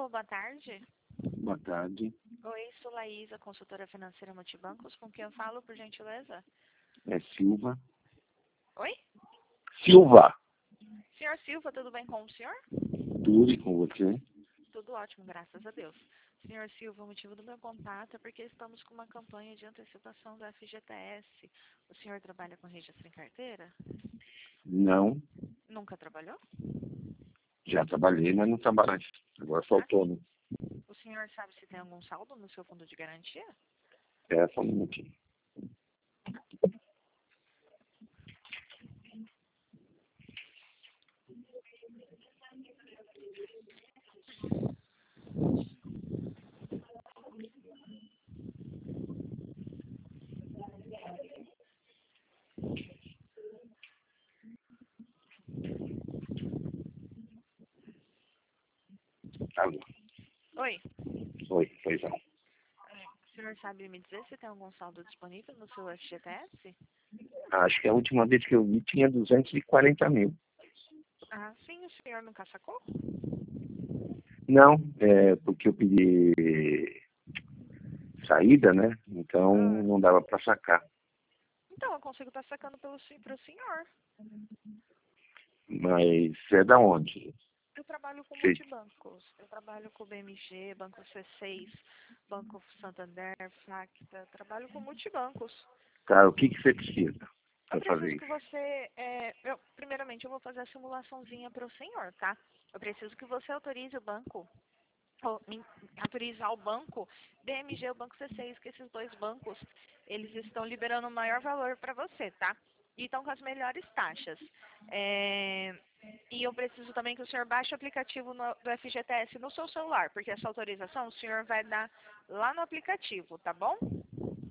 Alô, boa tarde. Boa tarde. Oi, sou Laísa, consultora financeira Multibancos. Com quem eu falo, por gentileza? É Silva. Oi? Silva! Senhor Silva, tudo bem com o senhor? Tudo e com você? Tudo ótimo, graças a Deus. Senhor Silva, o motivo do meu contato é porque estamos com uma campanha de antecipação do FGTS. O senhor trabalha com registro em carteira? Não. Nunca trabalhou? Já trabalhei, mas não trabalho mais. Agora sou autônomo. O senhor sabe se tem algum saldo no seu fundo de garantia? É, só um minutinho. Alô. Oi. Oi, pois não. O senhor sabe me dizer se tem algum saldo disponível no seu FGTS? Acho que a última vez que eu vi tinha 240 mil. Ah, sim, o senhor nunca sacou? Não, é porque eu pedi saída, né? Então Ah, não dava para sacar. então eu consigo estar sacando pro senhor. Mas é da onde? Eu trabalho com Sim. multibancos. Eu trabalho com o BMG, Banco C6, Banco Santander, Facta. Trabalho com multibancos. Tá, o que você precisa Eu para fazer preciso que isso? você... primeiramente, eu vou fazer a simulaçãozinha para o senhor, tá? Eu preciso que você autorize o banco, ou autorizar o banco BMG e o Banco C6, que esses dois bancos, eles estão liberando o maior valor para você, tá? E estão com as melhores taxas. E eu preciso também que o senhor baixe o aplicativo do FGTS no seu celular, porque essa autorização o senhor vai dar lá no aplicativo, tá bom?